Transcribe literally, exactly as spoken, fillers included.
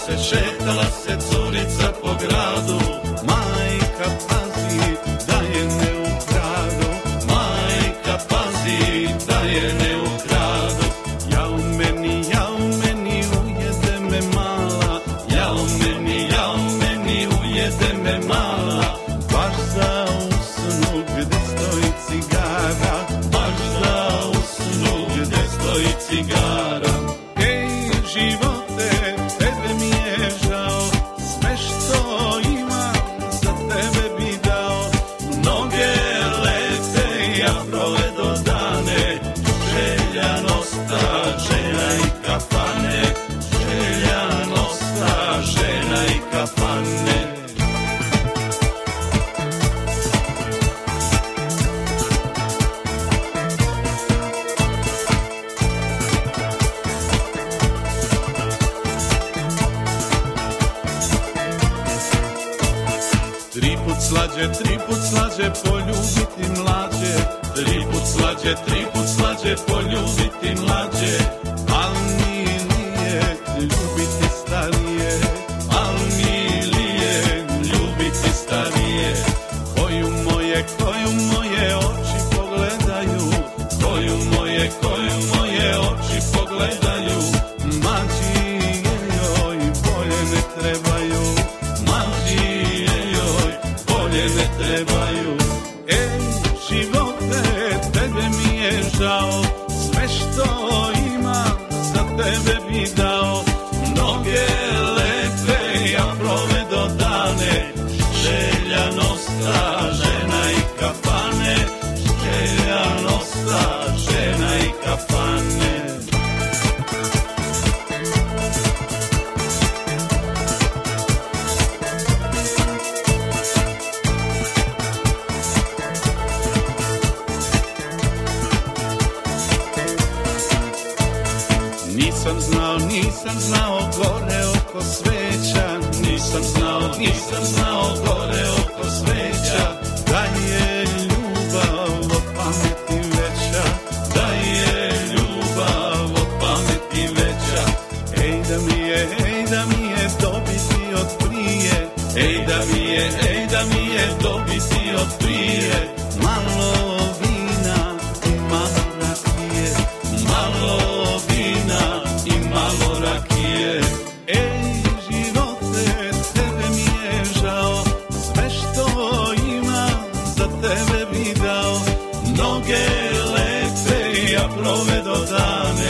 se, šetala se curica po gradu. Majka pazi da je ne ukradu, majka pazi da je ne ukradu. Jao meni, jao meni, ujede me mala, jao meni, jao meni, ujede me mala. Baš za usnu gde stoji cigara, baš za usnu gde stoji cigara. Ej živote, tebe mi je žao, sve što imam za tebe bi dao. Mnoge lete ja provedo dane, želja nosta, žena i kafane, želja nosta, žena i kafane. Tri put slađe, tri put slađe, poljubiti mlađe. Tri put slađe, tri put slađe, poljubiti mlađe. Al milije, ljubiti starije, al milije, ljubiti starije. Koju moje, koju moje oči pogledaju, koju moje, koju moje oči pogledaju. Mađi joj, bolje ne trebaju, mađi ne trebaju. Ej, živote, tebe mi je žao, sve što imam za tebe bi dao. Mnoge lepe ja provedo dane, želja nosta, žena i kafane, želja nosta, žena i kafane. Nisam znao, nisam znao gore oko sveća, nisam znao, nisam znao gore oko sveća, da je ljubav od pameti veća, da je ljubav od pameti veća. Ej da mi je, ej da mi je dobiti od prije, ej da mi je, ej da mi je dobiti od prije. Malo vina i malo rakije, malo vina i malo rakije. Ej živote, tebe mi je žao, sve što imam za tebe bi dao. Mnoge lepe ja provedo dane,